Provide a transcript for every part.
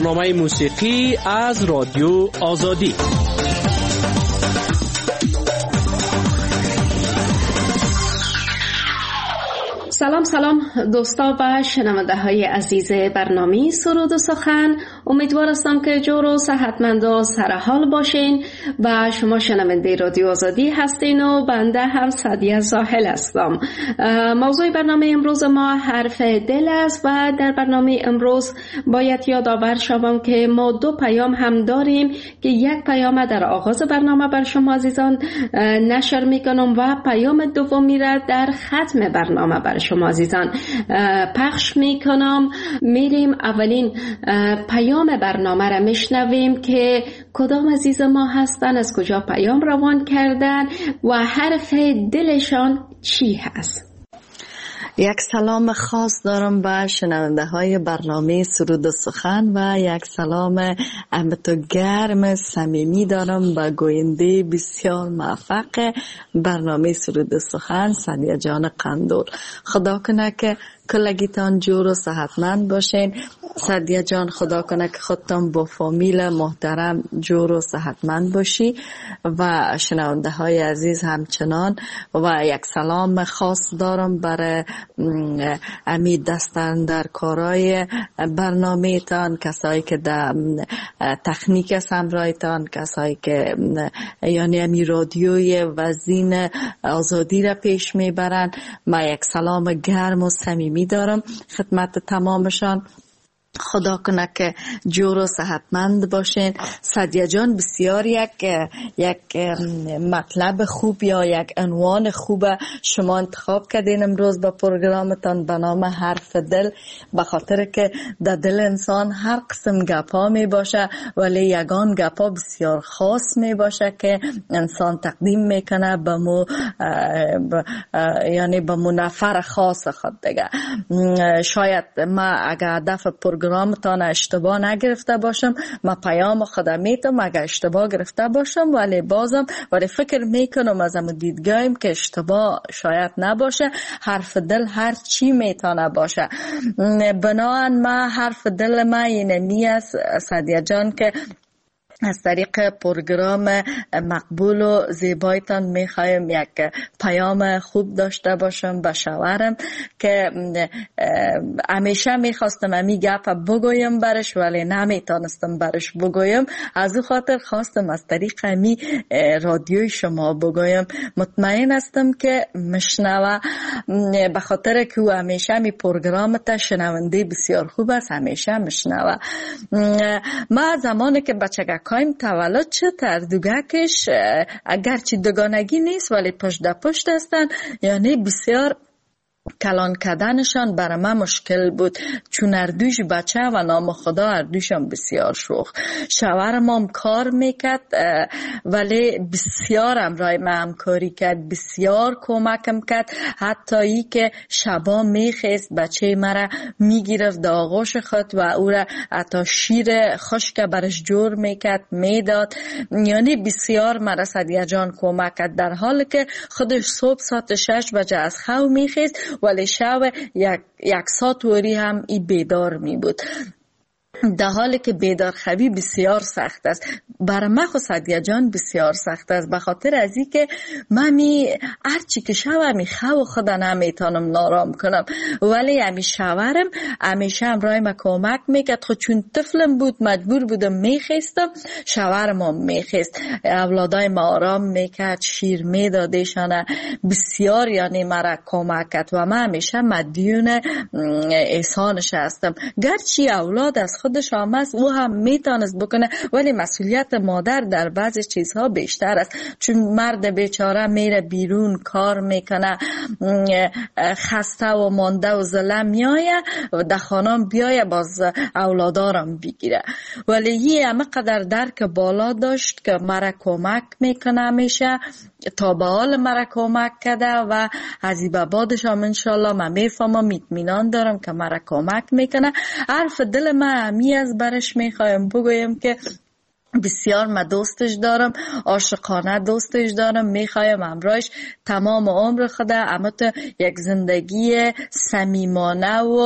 برنامه موسیقی از رادیو آزادی. سلام دوستا و شنونده های عزیز برنامه سرود و سخن. امیدوار هستم که جور و صحتمند و سرحال باشین و شما شنونده رادیو آزادی هستین و بنده هم سعدیه زاهل هستم. موضوع برنامه امروز ما حرف دل است و در برنامه امروز باید یادآور شوم که ما دو پیام هم داریم که یک پیام در آغاز برنامه بر شما عزیزان نشر میکنم و پیام دومی را در ختم برنامه بر شما عزیزان پخش میکنم. میریم اولین پیام برنامه را میشنویم که کدام عزیز ما هستن، از کجا پیام روان کردن و حرف دلشان چی هست. یک سلام خاص دارم به شنونده های برنامه سرود و سخن و یک سلام امتو گرم صمیمی دارم به گوینده بسیار موفق برنامه سرود و سخن سعدیه جان قندول. خدا کنه که کلگیتان جور و صحتمند باشین. سعدیه جان خدا کنه که خودتان با فامیل محترم جور و صحتمند باشی و شنونده های عزیز همچنان. و یک سلام خاص دارم برای امید دستن در کارای برنامه تان، کسایی که در تکنیک سمرای تان، کسایی که یعنی امی رادیوی وزین آزادی را پیش میبرن. ما یک سلام گرم و صمیمی دارم خدمت تمامشان. خدا کنه که جور و صحتمند باشین. سعدیه جان بسیار یک مطلب خوب یا یک عنوان خوب شما انتخاب کردین امروز با پروگرامتان به نام حرف دل، به خاطر که در دل انسان هر قسم گپا می باشه ولی یگان گپا بسیار خاص می باشه که انسان تقدیم میکنه یعنی به نفر خاص خود دیگه. شاید ما اگر هدف پروگرامتان اشتباه نگرفته باشم، ما پیام خودم میتم اگر اشتباه گرفته باشم ولی فکر میکنم از همون دیدگاهیم که اشتباه شاید نباشه. حرف دل هر چی میتونه باشه. بنابراین ما حرف دل ما اینمی است سعدیه جان که از طریق پروگرام مقبول و زیبایتان میخوایم یک پیام خوب داشته باشم به شوهرم که همیشه میخواستم امی گپ بگویم برش ولی نمیتونستم برش بگویم. از او خاطر خواستم از طریق امی رادیوی شما بگویم. مطمئن هستم که مشنوه، به خاطر که او همیشه می پروگرام تا شنونده بسیار خوب است، همیشه مشنوه. ما زمانی که بچگک تولد شد تردوگکش اگرچه دگانگی نیست ولی پشت در پشت هستن، یعنی بسیار کلان کردنشان برای من مشکل بود چون اردوش بچه و نام خدا اردوشان بسیار شوخ. شوهرم هم کار میکرد ولی بسیار امرای من همکاری کرد، بسیار کمکم کرد. حتی ای که شبا میخیست بچه مرا میگیرفت در آغوش خود و او را حتی شیر خشک برش جور میکرد میداد. یعنی بسیار مرا سعدیه جان کمک کرد، در حالی که خودش صبح ساعت 6 بجه از خواب میخیست ولی شب یک ساعت وری هم ای بیدار می بود. در حالی که بیدار خوابی بسیار سخت است. برای من خود سعدیه جان بسیار سخت است، به خاطر از این که من هرچی که شب همی خواب خدا نمیتونم نارام کنم ولی همی شوهرم همیشه همراه من کمک میکرد. خود چون طفلم بود مجبور بودم میخیستم، شوهرم هم میخیست، اولادای ما آرام میکرد، شیر میدادشانه، بسیار یعنی مرا کمک کرد و من همیشه مدیون احسانش هستم. گرچه اولاد از خودش هم است او هم میتونست بکنه ولی مسئولیت مادر در بعضی چیزها بیشتر است، چون مرد بیچاره میره بیرون کار میکنه، خسته و مانده و ظلم میایه و در خانه بیایه باز اولادارم بگیره. ولی یه همه قدر درک بالا داشت که مرا کمک میکنه، میشه تا به حال مرا کمک کرده و از این به بعدش هم انشالله من میفهمم، اطمینان دارم که مرا کمک میکنه. حرف دل من همی از برش میخوایم بگویم که بسیار من دوستش دارم، عاشقانه دوستش دارم، میخوایم همراهش تمام عمر خدا اما تو یک زندگی صمیمانه و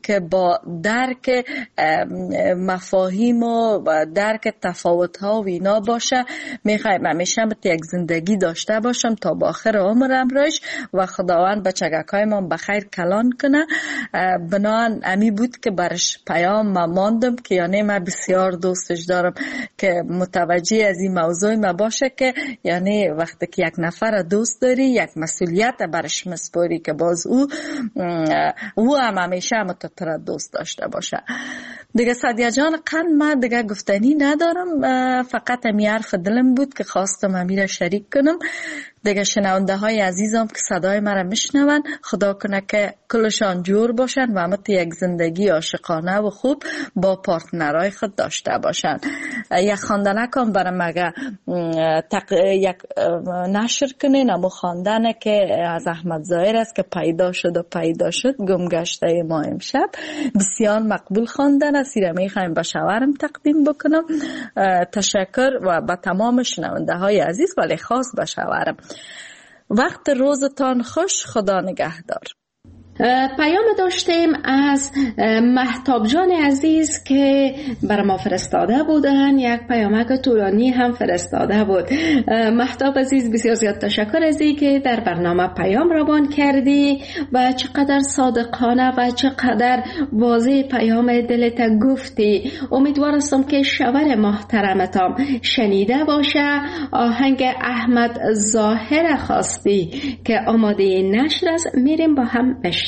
که با درک مفاهیم و درک تفاوت ها و اینا باشه. میخوایم همیشه یک زندگی داشته باشم تا با آخر عمرم روش و خداوند بچگک های ما بخیر کلان کنه. بنان امی بود که برش پیام ما ماندم که یعنی من بسیار دوستش دارم که متوجه از این موضوع ما باشه که یعنی وقتی که یک نفر دوست داری یک مسئولیت برش مسپاری که باز او هم همیشه متطر دوست داشته باشه. دیگه سعدیه جان قند من دیگه گفتنی ندارم، فقط همی حرف دلم بود که خواستم همی را شریک کنم. دیگه شنونده های عزیزم که صدای مرا میشنون خدا کنه که کلشان جور باشن و همه یک زندگی عاشقانه و خوب با پارتنرهای خود داشته باشن. یک خواندنه کن برای مگه یک نشر کنین امو خواندنه که از احمد ظاهر است که پیدا شد گمگشته ما امشب. بسیار مقبول خواندن است، را میخوایم به شوهرم تقدیم بکنم. تشکر و به تمام شنونده های عزیز ولی خاص به شوهرم. وقت روزتان خوش، خدا نگهدار. پیام داشتیم از مهتاب جان عزیز که بر ما فرستاده بودن، یک پیامک طولانی هم فرستاده بود. مهتاب عزیز بسیار زیاد تشکر از این که در برنامه پیام روان کردی و چقدر صادقانه و چقدر واضح پیام دلت گفتی. امیدوارم که شوهر محترمتام شنیده باشه. آهنگ احمد ظاهر خواستی که آماده نشر است، میریم با هم بشنویم.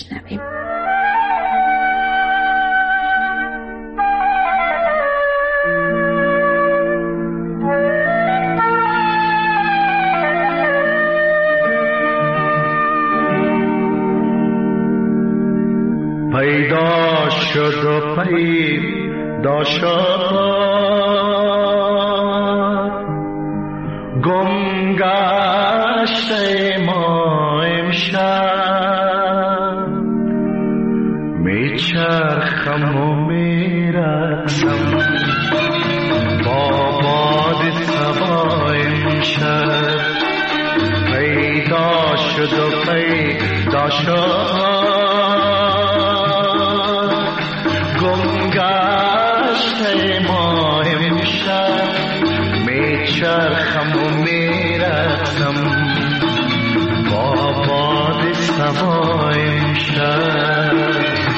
پیدا شد و پیدا شد گم گشته ما امشب، میچرخم و میرقصم با باد صبا امشب. پیدا شد و پیدا شد گم گشته ما امشب، میچرخم و میرقصم با باد صبا امشب.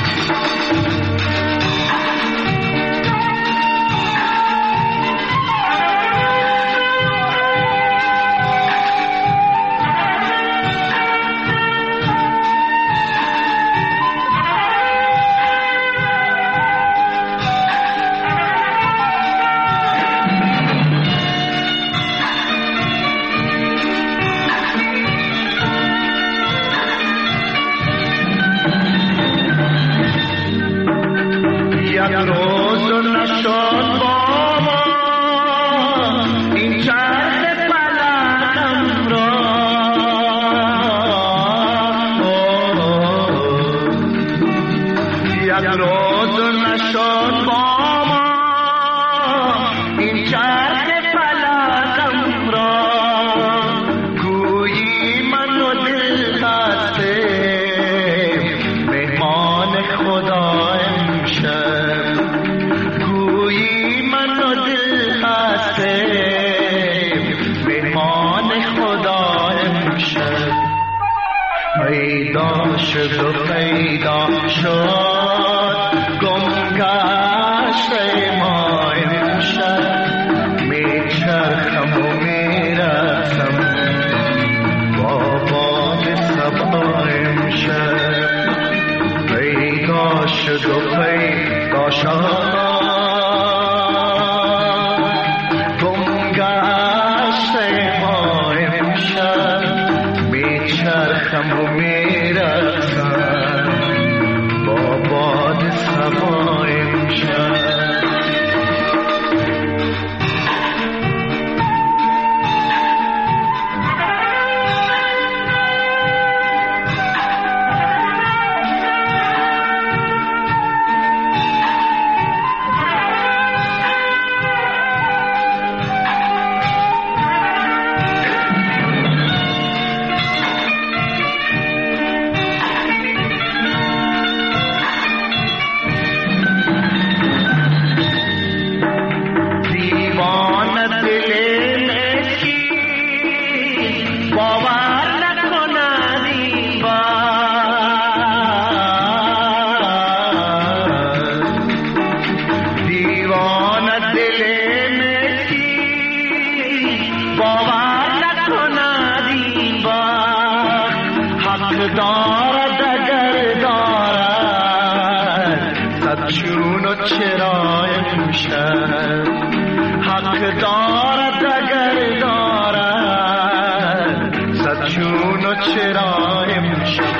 پیدا شد و پیدا شد گم گشته ما امشب، میچرخم و میرقصم با باد صبا امشب. پیدا شد و پیدا شد گم گشته ما امشب، میچرخم و میرقصم با باد صبا امشب. حق دارد اگر دارد صد چون و چرا امشب، حق دارد اگر دارد صد چون و چرا امشب.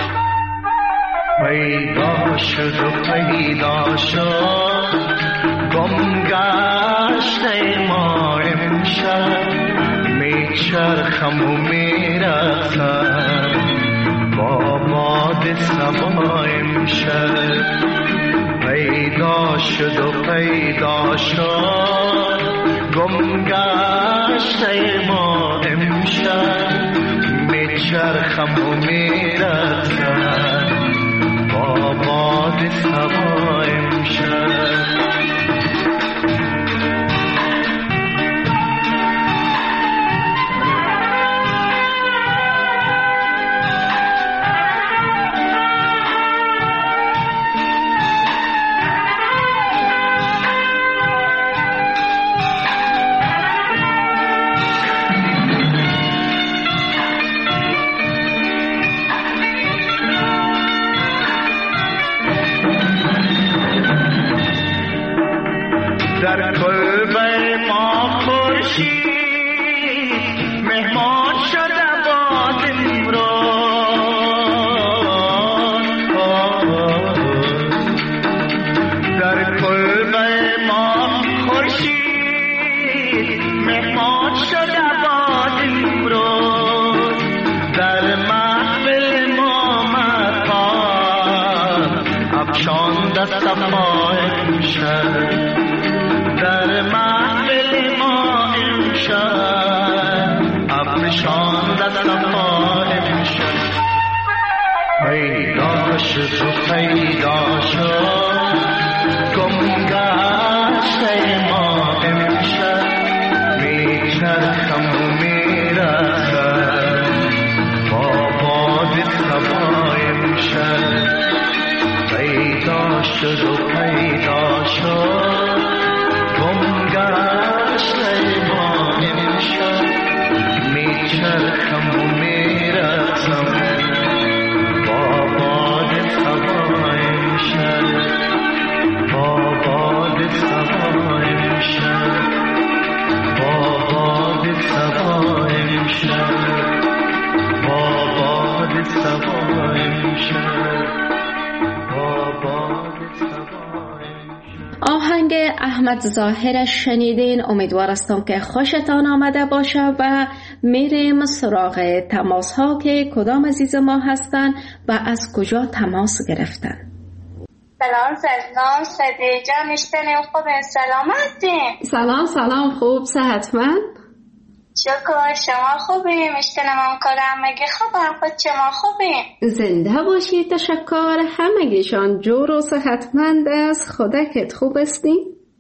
پیدا شد و پیدا شد گم گشته ما امشب، میچرخم و میرخم با باد صبا امشب. پیدا شد و پیدا شد گم گشته ما امشب، میچرخم و میرخم با باد صبا امشب. در کلبه ما خورشید مهمان شده باد امروز، در کلبه ما خورشید مهمان شده باد امروز، در محفل ما مقام افشانده صفا امشب، در محفل ما امشب افشانده صفا امشب. پیدا شد و پیدا شد گم گشته ما امشب، میچرخم و میرخم با باد صبا امشب. پیدا شد و پیدا شد گم گشته ما امشب، میچرخم و میرخم با باد صبا امشب، با باد صبا امشب، با باد صبا امشب، با باد صبا امشب، با باد صبا. آهنگ احمد ظاهر شنیدین. امیدوار هستم که خوشتان آمده باشه و میریم سراغ تماس ها که کدام عزیز ما هستن و از کجا تماس گرفتن. سلام صدیق جان، میشتنیم خوب سلامتی؟ سلام خوب صحتمند؟ شکر شما خوبی؟ میشتنم همکارم مگه خوبم، خود شما خوبی؟ زنده باشی، تشکر. همگیشان جور و صحتمند است. خودت خوب استی؟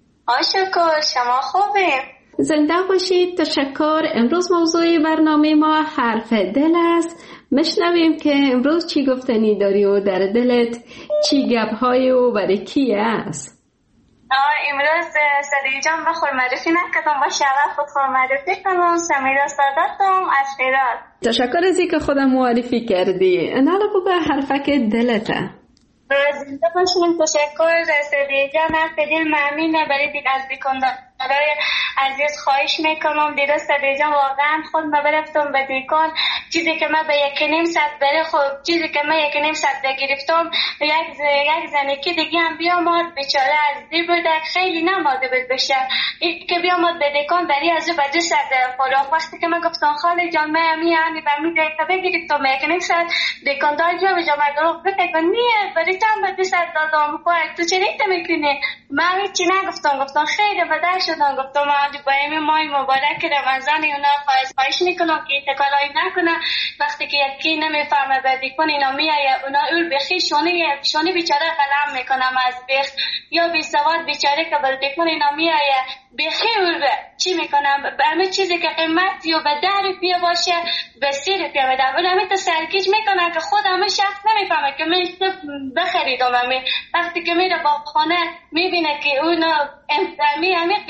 شکر شما خوبی؟ زنده باشید، تشکر. امروز موضوع برنامه ما حرف دل است. مشنویم که امروز چی گفتنی داری و در دلت چی گپ‌های و برای کی است؟ امروز صدیق جان بخور معرفی نکردم، با شعر خود خور معرفی کنم. سمیرا سادتم از شیراز. تشکر از اینکه خودم معرفی کردی. نالا بگو حرفک دلته. زنده باشیم. تشکر صدیق جان، از دل ممنونم برای دید از دیکندارای عزیز خواهش میکنم. دیروز صدیق جان واقعا خود ما برفتم به دیکن، چیزی که ما به 1.5 ساعت برای خود، چیزی که ما 1.5 ساعت بگرفتم، یک زنی که دیگه هم بیامد بیچاره از دیر بوده، خیلی نماده بود بشه که بیامد به دیکن برای از او به 2 ساعت فراغ. وقتی که من گفتم خاله جان ما همی به می دیگه بگرفتم 1.5 ساعت دیکندار جو به جا مردم بگم نیه برای چند به 2 ساعت دادم. تو چه نیت میکنی؟ من هیچی نگفتم، خیلی بدر شدم. گفتم با این ماه مبارک رمضان اونا خواهش میکنم که تکراری نکنه. وقتی که یکی نمیفهمه بدی کن اینا میایه اونا اول بخی شونی بیچاره قلم میکنم از بخ یا بی سواد بیچاره که بدی کن اینا میایه بخی اول چی میکنم همه چیزی که قیمت یا به 10 روپیه باشه به 30 روپیه بده. اول همه تا سرکیش میکنه که خود همه شخص نمیفهمه که من بخریدم. همه وقتی که میره با خانه میبینه که اونا همه قیمت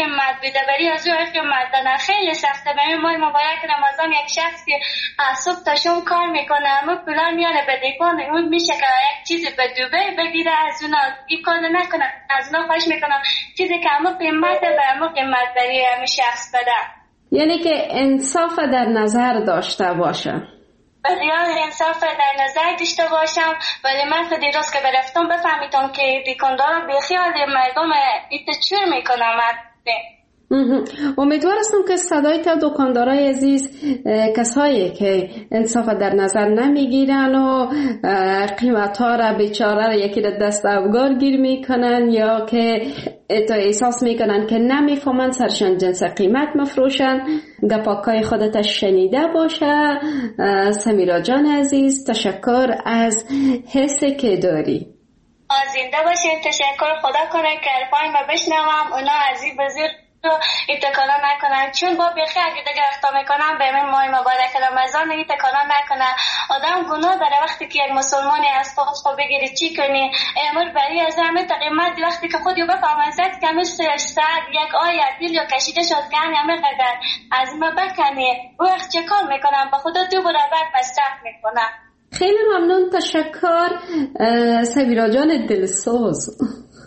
قیمت بده ولی از او قیمت دادن خیلی سخته. به ماه مبارک رمضان یک شخصی صبح تا شام کار میکنه اما پولا میاره به دیکان، اون میشه که یک چیزی به دوبه بگیره از اونا این کار نکنه. از اونا خواهش میکنم چیزی که همه قیمت به همه قیمت برای همه شخص بده. یعنی که انصاف در نظر داشته باشه. بسیار انصاف در نظر داشته باشم ولی من تا دیروز که برفتم بفهمیدم که دیکاندارا بیخیال مردم ایت چور میکنم. امیدوار هستم که صدای تا دکاندارای عزیز، کسایی که انصاف در نظر نمیگیرن و قیمت ها را بیچاره را یکی را دست افگار گیر میکنن یا که تا احساس میکنن که نمیفهمن سرشان جنس قیمت مفروشن، گپاکای خودت شنیده باشه. سمیرا جان عزیز تشکر از حسی که داری. زنده باشین. تشکر. خدا کنه که الفای ما بشنوم اونا عزیز بزرگ ایتکانا نکنن چون با بیخی اگه دیگه اختا میکنن به این ماه مبارک رمضان ایتکانا نکنن. آدم گناه داره وقتی که یک مسلمانی از خود بگیری چی کنی امر بری از همه تقیمت وقتی که خودی بفهمن زد که همه ساعت یک آیت دیل یا کشیده شد که همه قدر از ما بکنی وقت چه کار میکنن با خدا تو برابر مصرف میکنن. خیلی ممنون. تشکر سمیرا جان دلسوز.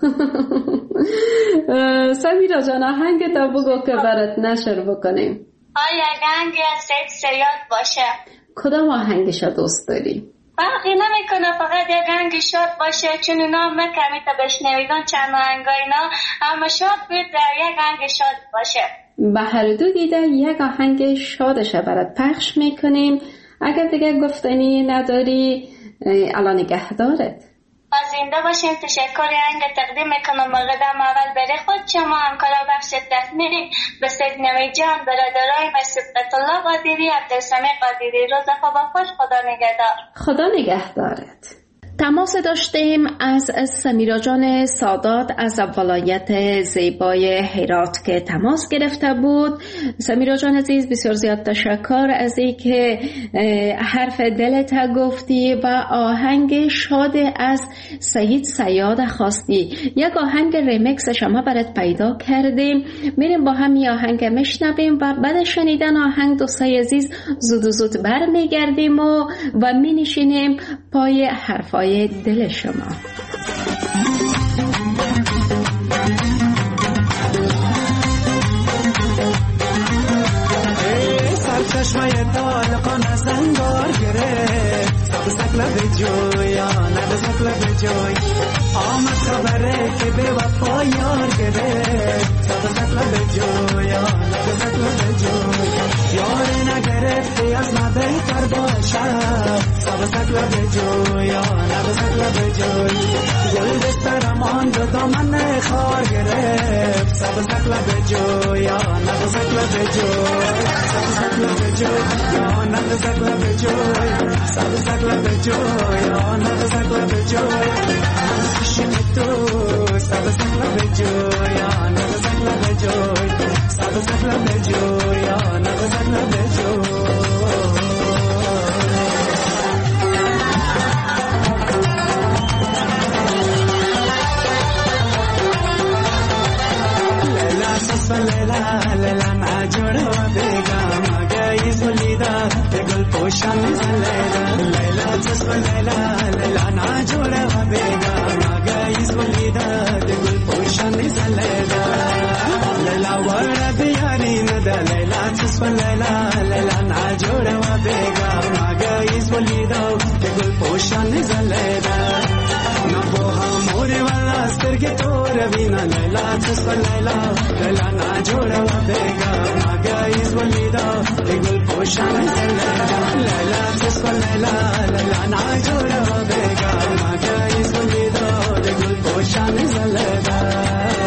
سمیرا جان آهنگ تا بگو که برات نشر بکنیم. آیا آهنگ از سید سریاد باشه؟ کدام آهنگش دوست داری؟ فرقی نمیکنه فقط یک آهنگ شاد باشه چون اونا کمی تا بشنویدن چند آهنگا اینا اما شاد بود یک آهنگ شاد باشه. به هر دو دیده یک آهنگ شادش برات پخش میکنیم. اگر دیگه گفتنی نداری الان نگهدارت. زنده باشین. تشکر. آهنگ تقدیم میکنم مقدم اول بره خود شما همکارا بخش تخمینی به سید نوی جان برادرای و سبقت الله قادری عبدالسمیع قادری. روز خوب خوش. خدا نگهدار. خدا نگهدارت. تماس داشتیم از سمیرا جان سادات از ولایت زیبای هرات که تماس گرفته بود. سمیرا جان عزیز بسیار زیاد تشکر از این که حرف دلت گفتی و آهنگ شاد از سید صیاد خواستی. یک آهنگ ریمیکس شما برات پیدا کردیم. میریم با هم این آهنگ میشنویم و بعد شنیدن آهنگ دوستای عزیز زود بر میگردیم و می نشینیم پای حرفای دل شما. سرچشمه طالقان از انگار گرفت سبزک لب جویان نبزک لب جوی آمد خبره که به وفا یار گرفت سبزک لب جویان نبزک لب جوی یار نگرفتی از ما بهتر باشد سبزک لب جویان نبزک لب جوی گل بسترم آن دو دامن خار گرفت سبزک لب جویان نبزک لب جوی سبزک لب جوی یا نبزک لب جوی سبزک لب جوی یا نبزک لب جوی عشق تو سبزک لب جوی یا نبزک لب جوی سبزک لب جوی یا نبزک لب جوی لیلا ناجوڑا بیگم گئیز ولیدا گل پوشان لیلا لیلا جسم لیلا ناجوڑا بیگم گئیز ولیدا گل پوشان لیلا لیلا ورا بیاری ند لیلا جسم لیلا ناجوڑا بیگم گئیز ولیدا گل پوشان لیلا نبوها موری والا سترگی تو روینا لیلا جسم لیلا نا جوڑا بیگا ماگایز ولیدا گل پوشان لیلا جسم لیلا نا جوڑا بیگا ماگایز ولیدا گل پوشان لیلا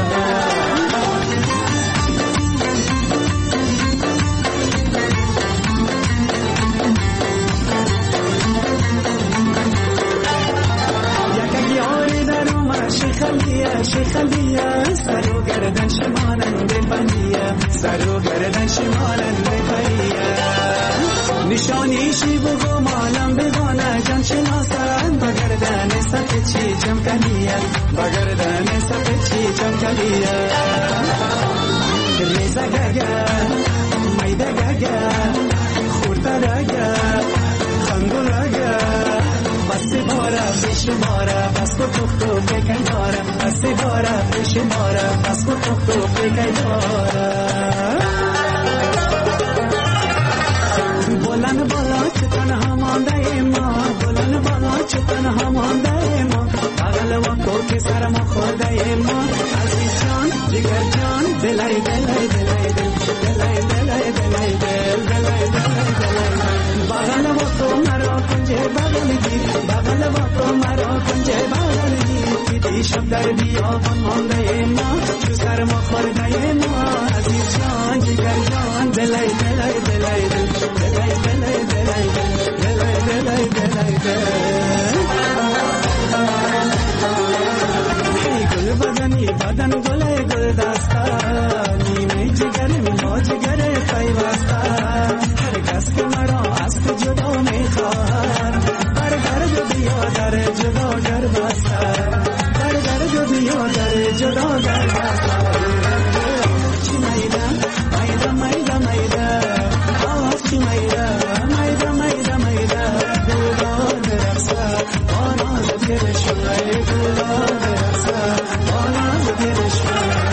شیخلیه سرو گردن شمالنده پنیه سرو گردن شمالنده پنیه نشانیشی بگو مالم بگانه جان شناسن بگردن سپچی جمکلیه بگردن سپچی جمکلیه داره بلند بالا چه تنها مانده ما بلند بالا چه تنها مانده ما بغل و کوک سر ما خورده ما عزیز جان جگر جان دلای دلای دلای دلای دلای دلای دلای بغل و تو مرا کنجه بغل گیر بغل و تو مرا کنجه بغل گیر دیدی شب در بیابان مانده ما چو سر ما خورده ما عزیز جان جگر جان دلای دلای دلای دلای دلای دلای دلای دلای دلای گل بدنی بدن گل گل دستا نیمه جگرم با جگر پیوسته هر کس که مرا از تو جدا میخواهد بر در جو بیا در جدا گر بسته بر در جو بیا در جدا گر بسته چی میده میده میده میده آواز چی میده میده میده میده گلدار درخصه آناز گرشوه گلدار درخصه آناز گرشوه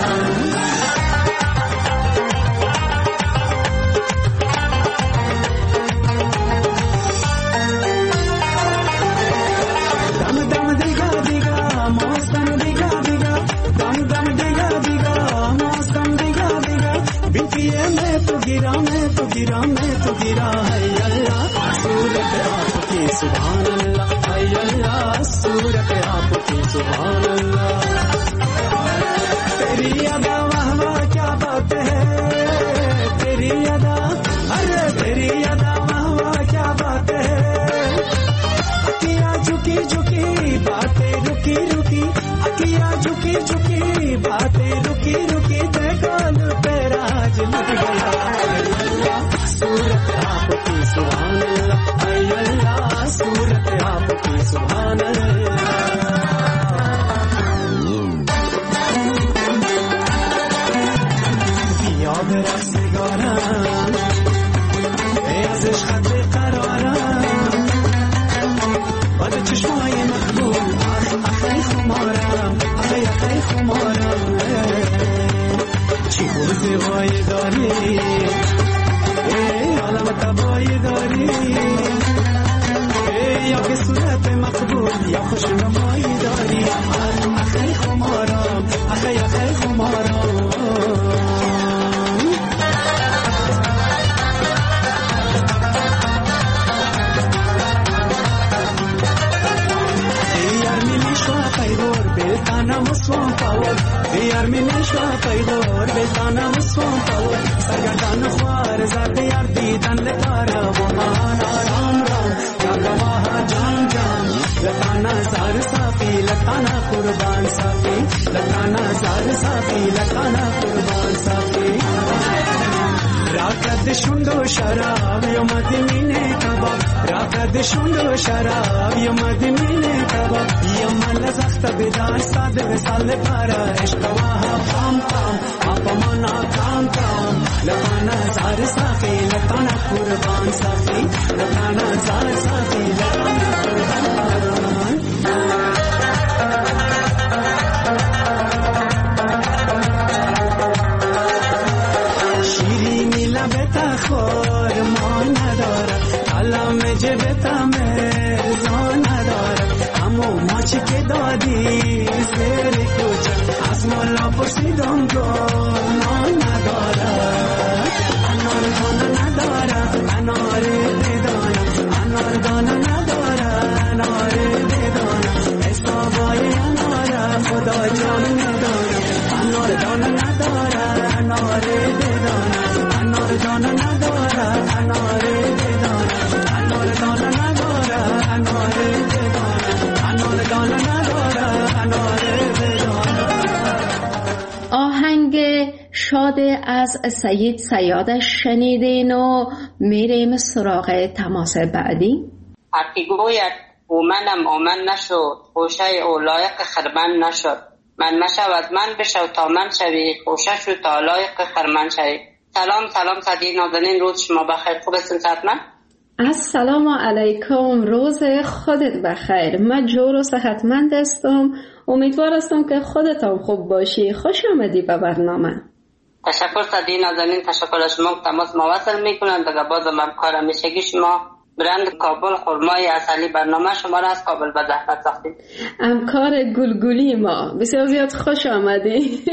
تو गिरा है अल्लाह सूरत आपकी सुभान अल्लाह है अल्लाह सूरत आपकी सुभान अल्लाह तेरी अदा वाह वाह क्या बात है तेरी अदा अरे तेरी अदा वाह वाह क्या बात है अकिया झुकी झुकी बातें रुकी रुकी अकिया झुकी झुकी बातें रुकी रुकी देखो तेरा आज लग गया सूरत आपकी सुभान अल्लाह ऐ अल्लाह सूरत आपकी सुभान अल्लाह या برقصگارم ای از عشقت قرارم بعد چشمای مقبول اخی خمارم اخی خمارم چی خوب زیبایی داری عالم تبایی داری یا که صورت مقبول یا خوشنمایی داری اخی خمارم اخی خمارم بلتانم سوام پاور دیار می نشوا پیدور بلتانم سوام پاور سرگردان خوار زرد یار دیدن لکارا و مانا رام رام یا گواه جان جان لکانا زار صافی لکانا قربان صافی لکانا زار صافی لکانا قربان صافی راکد شندو شراب یا مدینه کباب راکد شندو شراب یا مدینه کباب یا مال زخت بدان ساده وسال پارا اشتواه پام پام اپمانا کام کام لکانا زار صافی لکانا قربان صافی لکانا زار صافی لکانا قربان شیرینی لبت خور ما ندارد کلام جبت مرزا ندارد اما ما چی که دادی زیر کوچه از مولا پرسیدم گنا ندارد انار دانه ندارد انار بدانم انار دانه ندارد انار بدانم استوای انار خدا جان ندارد انار دانه ندارد انار بدانم انار دانه ندارد انار بدانم انار دانه ندارد انار بدانم انار دانه ندارد انار بدانم. آهنگ شاد از سید سیادش شنیدین و میریم سراغ تماس بعدی. هرکی گوید اومنم اومن نشد خوشه او لایق خرمن نشد من مشود من بشو تا من شوی خوشه شو تا لایق خرمن شوی. سلام صدیق نازنین، روز شما بخیر. خوب هستین صحتمند؟ السلام علیکم، روز خودت بخیر. من جور و صحتمند هستم. امیدوار هستم که خودت هم خوب باشی. خوش آمدی به برنامه. تشکر صدی نازنین، تشکر از شما تماس مواصل میکنم. دیگه باز من کار همیشگی شما برند کابل خرمای عسلی برنامه شما را از کابل به زحمت ساختید. همکار گلگلی ما بسیار زیاد خوش آمدی.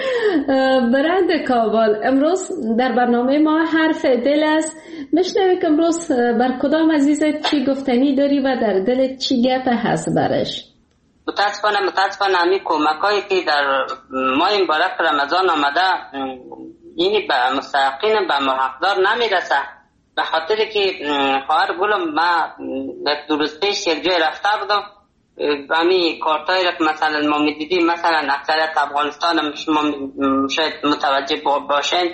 برند کابل امروز در برنامه ما حرف دل است. میشنوی که امروز بر کدام عزیزت چی گفتنی داری و در دل چی گپ هست برش؟ متاسفانه همین کمکایی که در ماه مبارک رمضان آمده اینی به مستحقین به محقدار نمیرسه، به خاطر که خواهر گلم ما دو روز پیش یک جای رفته بودم، همین کارتایی را که مثلا ما میدیدیم، مثلا اکثریت افغانستان شما شاید متوجه باشین،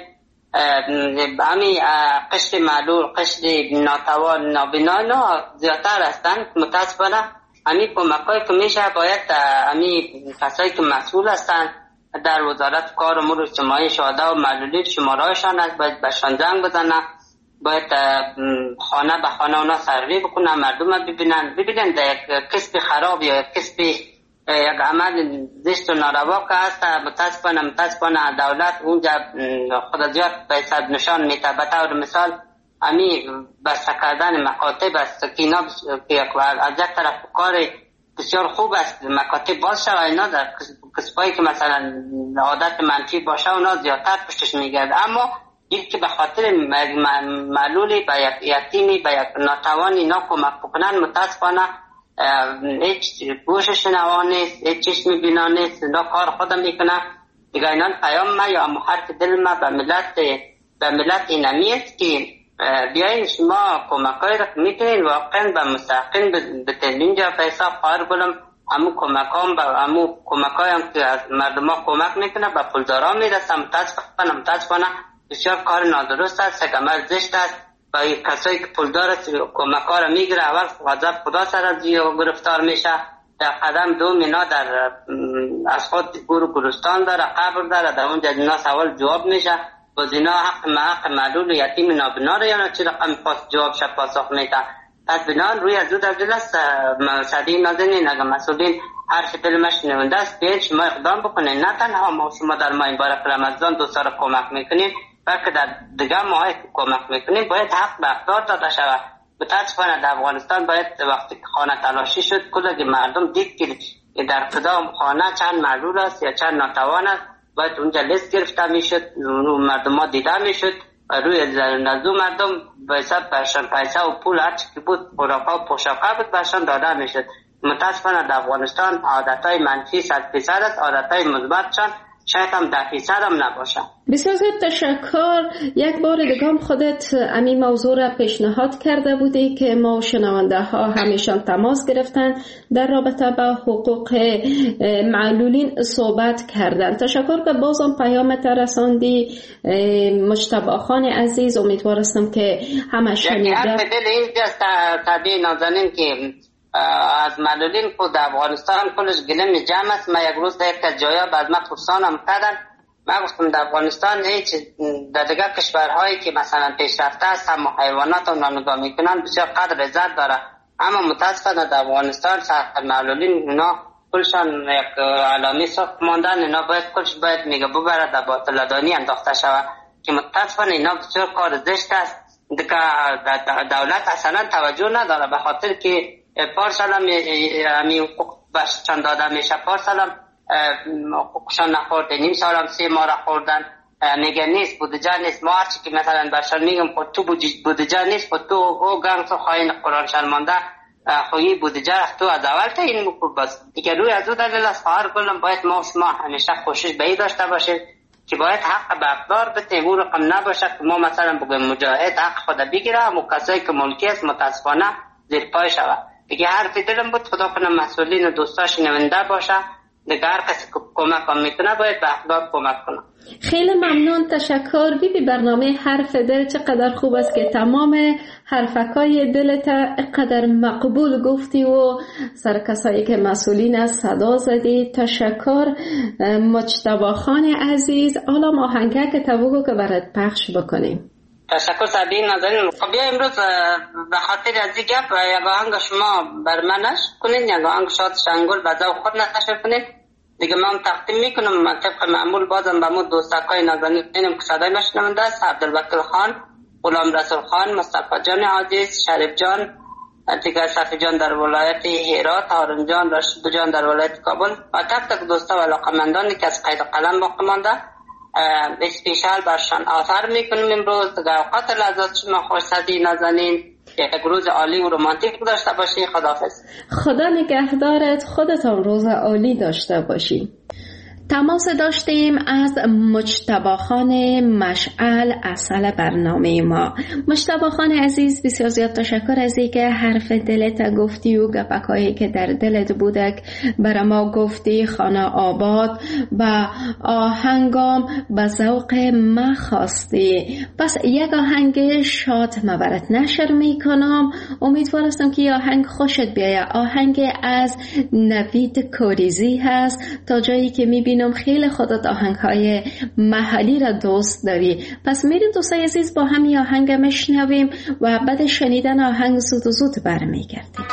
همین قشر معلول، قشر ناتوان، نابینا اینا زیادتر هستند. متاسفانه همین کمکایی که میشه باید همین کسایی که مسئول هستند در وزارت کار امور اجتماعی شهدا و معلولین شماره‌شان است، باید بهشان زنگ بزنن، باید خانه به خانه اونا سروی بکنن، مردم ببینن در یک کسب خراب یا یک کسب یک عمل زشت و ناروا که هست. متاسفانه دولت اونجا خود زیاد به حساب نشان میده. به طور مثال همین بسته کردن مکاتب است که اینا از یک طرف کار بسیار خوب است، مکاتب باز شد، اینا در کسبایی که مثلا عادت منفی باشه اونا زیادتر پشتش میگرد. اما یک که به خاطر معلولی به یک یتیمی به یک ناتوانی اینا کمک بکنن، متاسفانه هیچ گوش شنوا نیست، هیچ چشم بینا نیست، اینا کار خودم میکنن. دیگه اینا پیام ما یا حرف دل ما به ملت اینمی است که بیاین شما کمکایی را میکنین واقعا به مستحقین بتین. اینجا پیسا خواهر گلم همون کمکایی هم که از مردم ها کمک میکنه به پولدارا میرسه. متاسفانه بسیار کار نادرست است، سگمل زشت است. و کسایی که پولدار کمکا را میگیره اول غضب خدا سر از گرفتار میشه، در قدم دوم اینا در از خود گورستان داره، قبر داره، در اونجا اینا سوال جواب میشه. باز اینا حق معلول یتیم نابینا رو یا چی رقم جواب شد پاسخ میده. پس بنان روی از دو دلیل است صدی نازنین، اگر مسئولین حرف دلمش نونده است بیاین شما اقدام بکنین. نه تنها ما شما در ماه مبارک رمضان دوستان کمک میکنین، بلکه در دیگر ماه کمک میکنین باید حق به اقدار داده شود. متاسفانه در افغانستان باید وقتی خانه تلاشی شد کل مردم دید که در کدام خانه چند معلول است یا چند ناتوان است، باید اونجا لیست گرفته میشد، مردم ها دیده میشد و روی نزدو مردم به حساب برشان پیسه و پول هرچی که بود خوراکا و پوشاکا بود برشان داده میشد. متاسفانه در افغانستان عادتهای منفی 100% است، عادتهای مثبتشان شاید هم 10% هم نباشه. بسیار زیاد تشکر. یک بار دیگه هم خودت امی موضوع را پیشنهاد کرده بودی که ما شنونده ها همیشان تماس گرفتن در رابطه با حقوق معلولین صحبت کردن. تشکر که بازم پیامت رساندی مجتبی خان عزیز. امیدوارستم که همه شنیده. حرف دل اینجاست طبیعی نازنین که از معلولین خود در افغانستان کلش گلم جمع است. من یک روز در یک جایا بعد من پرسانم کردن، من گفتم در افغانستان هیچ در دیگر کشورهایی که مثلا پیشرفته است هم حیوانات رو نگاه میکنن بسیار قدر عزت داره، اما متاسفانه در افغانستان معلولین اینا کلشان یک علامه سخت ماندن، اینا باید کلش باید میگه ببره در باطلدانی انداخته شود که متاسفانه اینا بسیار کار زشت است. دیگه دولت اصلا توجه نداره، به خاطر که پارسال همی حقوق برشان داده میشه، پارسال هم حقوقشان نخورده، نیم سال هم 3 ماه را خوردن. میگه نیست بودجه نیست، ما هرچی که مثلا برشان میگم خود تو بودجه نیست، خود تو او گنگ تو خواهی قرآن شرمانده خویی بودجه تو از اول تا این مکور بس دیگه. روی از او دلیل از خواهر گلم باید ما شما همیشه کوشش به این داشته باشید که باید حق به اقدار بتیم، اون رقم نباشه که ما مثلا بگویم مجاهد حق خود بگیره و کسایی که ملکی است متاسفانه زیر پای شود. دیگه حرف دلم بود خدا کنه مسئولین و دوستاش نونده باشه، دیگه هر کسی کمک هم میکنه باید به اقدار کمک کنه. خیلی ممنون، تشکر. بی برنامه حرف دل چقدر خوب است که تمام حرفکای دلت قدر مقبول گفتی و سر کسایی که مسئولین از صدا زدی. تشکر مجتبی خان عزیز. حالا ما آهنگه که بگو که برات پخش بکنیم. تشکر صدی نازنین. خب بیا امروز به خاطر از این گپ یک آهنگ شما بر منش کنین، یک آهنگ شاد شنگول به ذوق خود نشر کنین. دیگه من تقدیم میکنم. من طبق معمول بازم به مود دوستاکای نازنینم که صدای مشنونده است: عبدالوکیل خان، غلام رسول خان، مصطفی جان عزیز، شریف جان، دیگر صفی جان در ولایت هرات، هارون جان، رشید جان در ولایت کابل و تک تک دوستا و علاقمندانی که از قید قلم باقی مانده اسپیشال برشان آثار میکنیم. امروز دیگر اوقات لحظات شما خوشصدی نازنین، یک روز عالی و رومانتیک داشته باشی. خداحافظ. خدا نگهدارت. خودتان روز عالی داشته باشی. تماس داشتیم از مجتبی خان مشعل اصل برنامه ما. مجتبی خان عزیز، بسیار زیاد تشکر از اینکه حرف دلت گفتی و گپکایی که در دلت بودک برای ما گفتی. خانه آباد و آهنگام به ذوق ما خواستی. پس یک آهنگ شاد مبرت نشر میکنم. امیدوارستم که آهنگ خوشت بیاید. آهنگ از نوید کوریزی هست. تا جایی که میبینم خیلی خودت آهنگ‌های محلی را دوست داری. پس میریم دوستای عزیز با هم آهنگ میشنویم و بعد شنیدن آهنگ زود و زود برمیگردیم.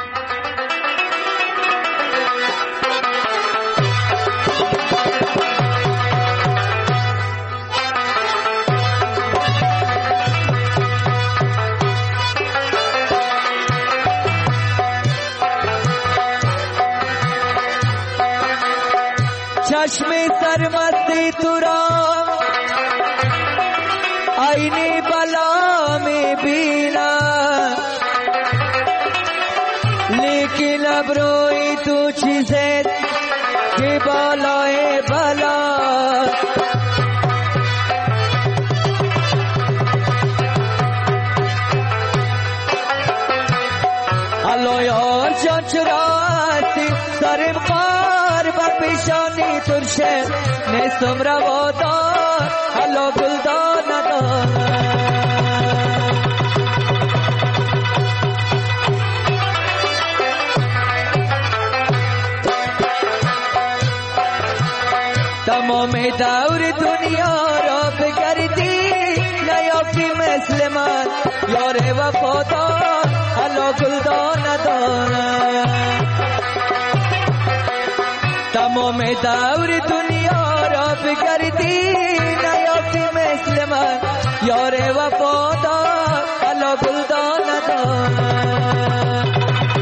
چشم سرمستی تو را آینی بلا می بینم، لیکن ابروی تو چیزت که بالای بلا. الله یار جان چرا هستی سرم خار و پیشانی ترشه نیستم روادار. حالا گلدان ندارم تمام دور دنیا را بگردی نیافتی مثل من یار وفادار. حالا گلدان ندارم تمام دور دنیا را بگردی نیافتی مثل من یار وفادار. حالا گلدان ندارم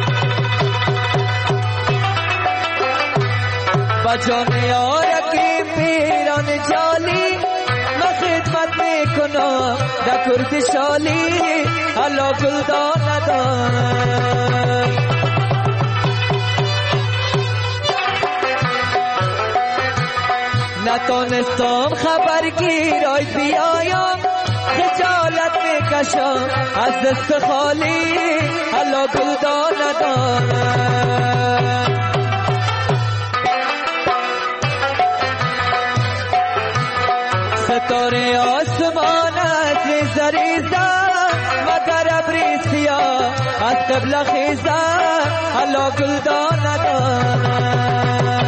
با جان یارکی پیران جالی من خدمت میکنم در کرد شالی. حالا گلدان ندارم نتونستم خبرگیرای بیایم خجالت میکشم از دست خالی. حالا گلدان ندارم ستاره آسمان از ریزه ریزه مگر ابری سیاه از قبله خیزه. حالا گلدان ندارم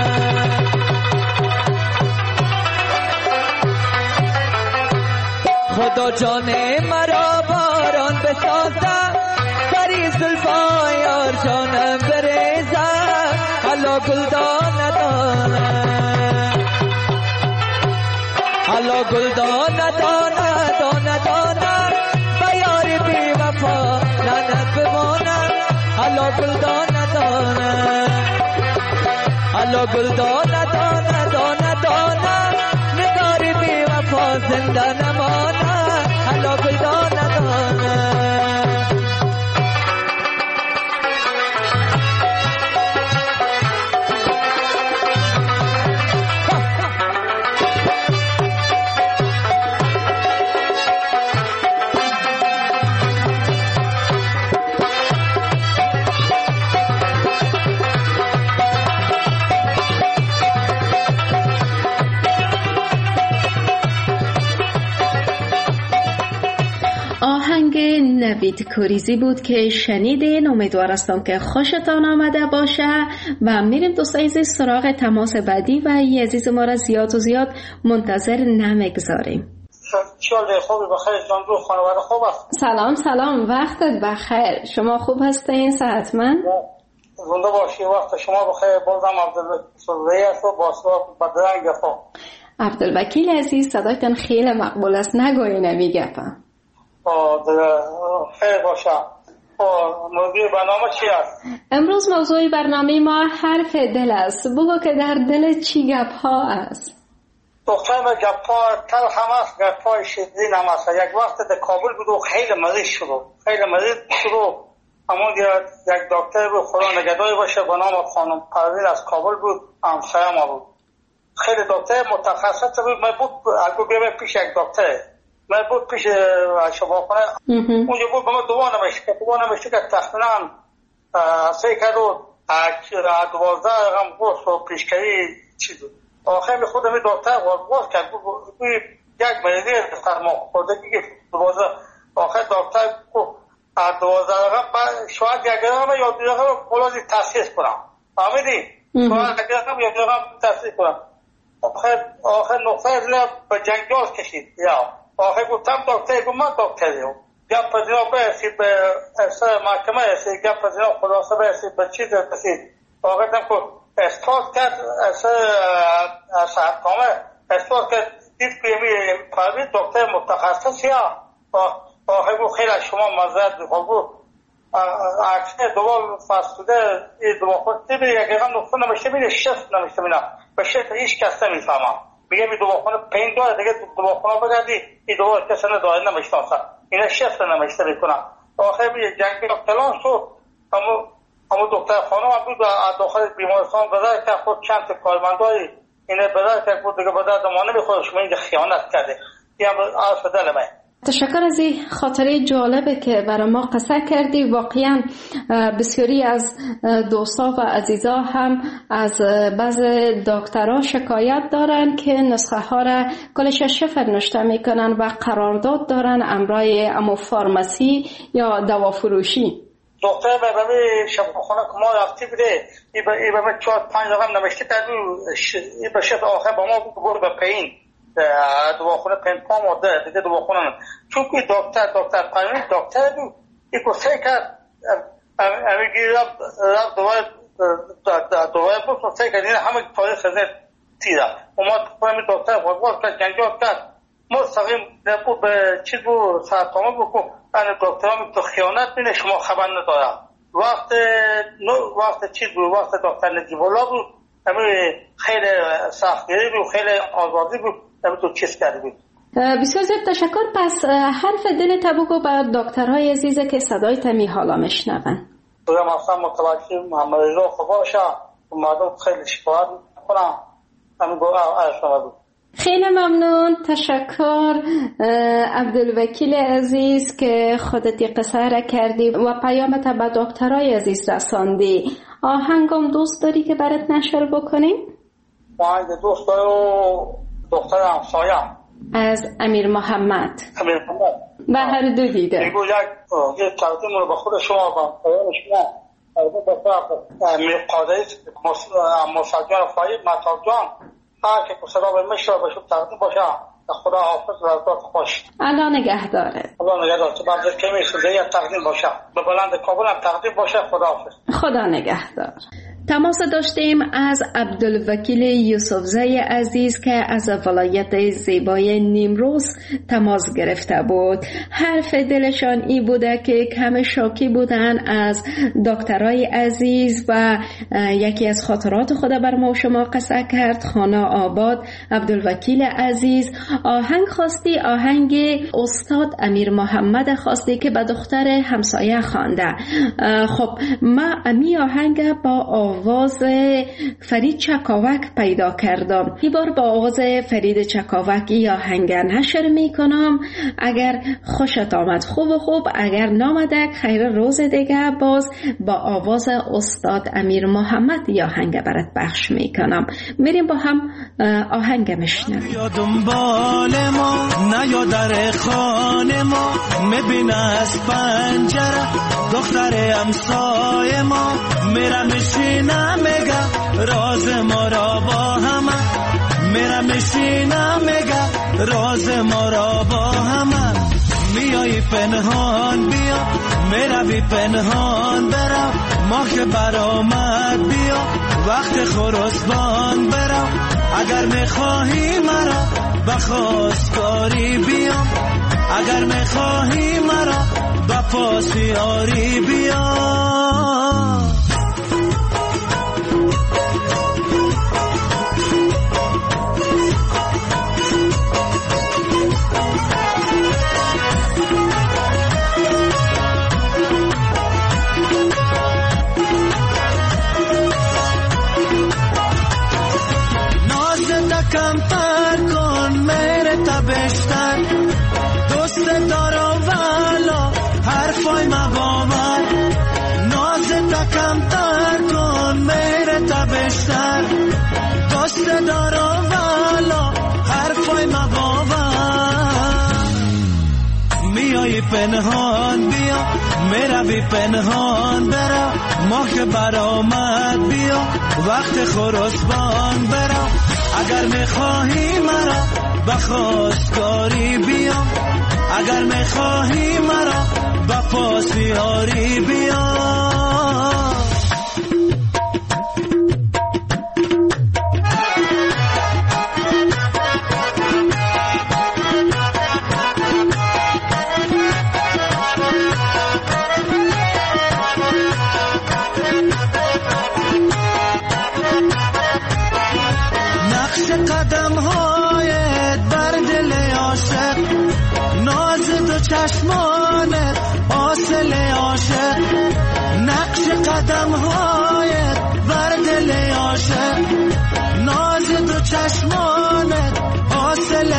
خدا جان مرا باران بسازه سری زلفای یار جانم بریزه. حالا گلدان ندارم حالا گلدان ندانه دانه دانه به یار بی وفا لعنت بمانه. حالا گلدان ندانه حالا گلدان ندانه دانه دانه نگار بی وفا زنده نمانه. حالا گلدان ندانه نوید کوریزی بود که شنیدین. امیدوارستم که خوشتان آمده باشه و میریم دوستای عزیز سراغ تماس بعدی و ای عزیز ما را زیاد و زیاد منتظر نمیگذاریم. شال خوبی بخیر جان رو خانواده خوب است؟ سلام وقتت بخیر. شما خوب هستین؟ صحتمند؟ زنده باشی. وقت شما بخیر. بازم عبدالوکیل است و با صدا بدرنگ گفت. عبدالوکیل عزیز، صدایتان خیلی مقبول است، نگوین امی گپم. خیر باشه. موضوع برنامه چی است؟ امروز موضوع برنامه ما حرف دل است. بگو که در دل چی گپ ها است؟ دختر گپ ها تلخ هم است، گپ های شیرین هم است. یک وقت در کابل بود و خیلی مریض شد. همون یک دکتر بود، خدا نگهدار باشه، به نام خانم پروین از کابل بود، همسایه ما بود. خیلی دکتر متخصص بود. من بود اگه بیام پیش یک دکتر، من بود پیش شفاخانه اونجا بود. به من دوا نمیشه که تقریبا 3 کیلو 12 غم گوشت و پیشکری چیز بود. آخر خودم دکتر واس کرد یک مریضی سرماخوردگی که 12. آخر دکتر گفت 12 غم شاید یک غم یا 2 غم فولادی تاسیس کنم. فهمیدی؟ شاید یک غم یا 2 غم تاسیس کنم. آخر نقطه به جنجال کشید. آخر گفتم دکتر، گفت من دکتریم. گپ پذیرا برسید به محکمه رسید، گپ پذیرا خلاصه برسید به چیز رسید. آخر دم که اثبات کرد، صحتنامه اثبات کرد، دید که پروین دکتر متخصصی ها. آخر گفت خیلی شما مزد بخواه. اکسنه دوال فستوده دوا خود تیبه یک غم نقطه نمشته بینه، شفت نمشته بینه. به شکل هیچ کس نمیفهمم. میگه می دواخانه پین داره دیگه، دواخانه بگردی این دوار کسی نداره نمیشناسه، اینا شفت نمیشته بکنم. آخر میگه جنگی اقتلان شد. همون دکتر خانم هم بود داخل بیمارستان بدر که خود چند کارمندایی اینه بدر که خود دیگه بدر دمانه میخواد شما اینجا خیانت کرده. این هم عرف دل من. تشکر از این خاطره جالبه که برای ما قصه کردی. واقعا بسیاری از دوستا و عزیزا هم از بعض دکترها شکایت دارن که نسخه ها را کلش شفر نشته میکنن و قرارداد دارن امرای امو فارماسی یا دوافروشی. دکتر به شفاخانه که ما رفتی بده این به من 4-5 رقم نوشته کرد، این به شفت آخر با ما بود به پین دواخونه پنپام و دیگه دواخونه چون که دکتر پروین دکتر بود. این که سعی کرد امیگی رفت دوای بود و سعی کرد این همه تاریخ خزنه تیره و ما پروین دکتر خودواز کرد، جنجال کرد. مستقیم بود به چیز بود، سرطامه بود که این دکتر هم تو خیانت بینه شما خبر ندارم. وقت چیز بود، وقت دکتر نجیب الله بود، همه خیلی سختگیری بود، خیلی آزادی بود، همه تو چیز کرده بود. بسیار زیاد تشکر. پس حرف دل تبوگو بر دکترهای عزیزه که صدای تمی حالا مشنون. تویم اصلا متوجه محمد رضا خوب باشه و مردم خیلی شکایت کنم. همین گوه ارشنه بود. خیلی ممنون. تشکر عبدالوکیل عزیز که خودتی قصه را کردی و پیامت به دکترهای عزیز رساندی. آهنگم دوست داری که برات نشر بکنیم؟ آهنگ دوست داری و دختر همسایه از امیر محمد. به هر دو دیده میگو یک تقدیم رو به خود شما با پایان شما امیر قادری مسجان فایب مطاب جان هر که صدا به مشت رو بشون تقدیم باشه. خدا حافظ و رضات خوش. الله نگهداره. الله نگهدار. تو بعد که میسوزه یک تقدیم باشه به بلند کابل هم تقدیم باشه. خدا حافظ. خدا نگهدار. تماس داشتیم از عبدالوکیل یوسفزی عزیز که از ولایت زیبای نیمروز تماس گرفته بود. حرف دلشان ای بوده که کم شاکی بودن از دکترای عزیز و یکی از خاطرات خود بر ما شما قصه کرد. خانه آباد عبدالوکیل عزیز آهنگ خواستی، آهنگ استاد امیر محمد خواستی که به دختر همسایه خوانده. خب ما امی آهنگ با آواز فرید چکاوک پیدا کردم. این بار با آواز فرید چکاوک یا آهنگ نشر می کنم. اگر خوشت آمد خوب، اگر نامده خیر روز دیگه باز با آواز استاد امیر محمد یا آهنگ برات پخش می کنم. میریم با هم آهنگ میشنویم. یا دنبال ما نه یا در خانه ما میبینه از پنجره دختر همسایه ما میرم میشینم میگه راز ما را با همه میرم میشینم میگه راز ما را با همه میای پنهان بیا میروی پنهان برو ما که برآمد بیا وقت خراسان برو اگر میخواهی مرا به خواستگاری بیام اگر میخواهی مرا به پاسیاری بیام کمتر کن میره تبشتر دوست دارم والا حرفای مباور نازت کمتر کن میره تبشتر دوست دارم والا حرفای مباور میای پنهان بیا میروی پنهان برو ما که برآمد بیا وقت خراسان برو اگر میخواهی مرا به خواستگاری بیام اگر میخواهی مرا به پاسیاری بیام قدم هایت بر دل عاشق ناز دو چشمانت حاصل عاشق نقش قدم هایت بر دل عاشق ناز دو چشمانت حاصل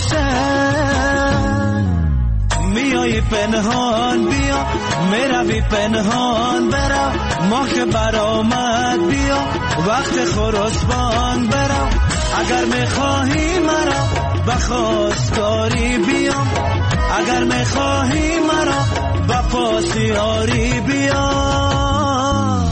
عاشق میای پنهان بیا میروی پنهان برو ما که برآمد بیا وقت خراسان برو اگر میخواهی مرا به خواستگاری بیام اگر میخواهی مرا به پاسیاری بیام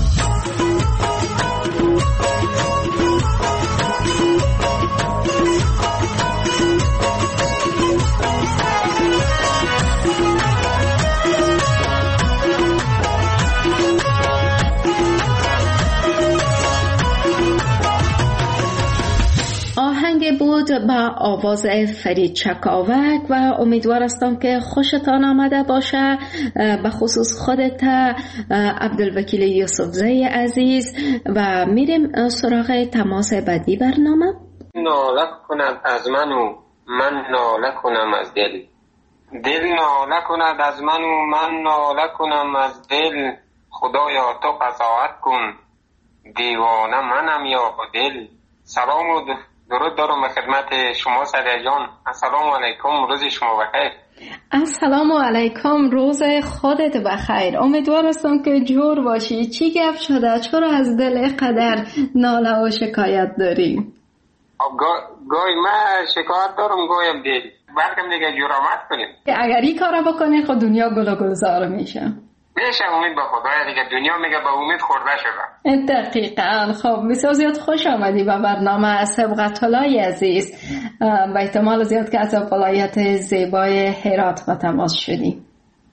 بود با آواز فرید چکاوک و امیدوار هستم که خوشتان آمده باشه به خصوص خودت عبدالوکیل یوسفزی عزیز و میریم سراغ تماس بعدی برنامه. ناله کند از من و من ناله کنم از دل دل ناله کند از من و من ناله کنم از دل خدایا تو قضاوت کن دیوانه منم یا دل. سلام و درود دارم به خدمت شما سعدیه جان. السلام علیکم، روز شما بخیر. السلام علیکم، روز خودت بخیر. امیدوار هستم که جور باشی. چی گپ شده؟ چرا از دل قدر ناله و شکایت داری؟ گاهی من شکایت دارم، گاهیم دل. بلکم دیگه جرامت کنیم. اگر این کار بکنی خود دنیا گل و گلزار میشه. میشه امید به خدای دیگه. دنیا میگه به امید خورده شده. دقیقاً. خب بسیار زیاد خوش آمدی به برنامه سبقت‌الله عزیز. به احتمال زیاد که از ولایت زیبای هرات با تماس شدی.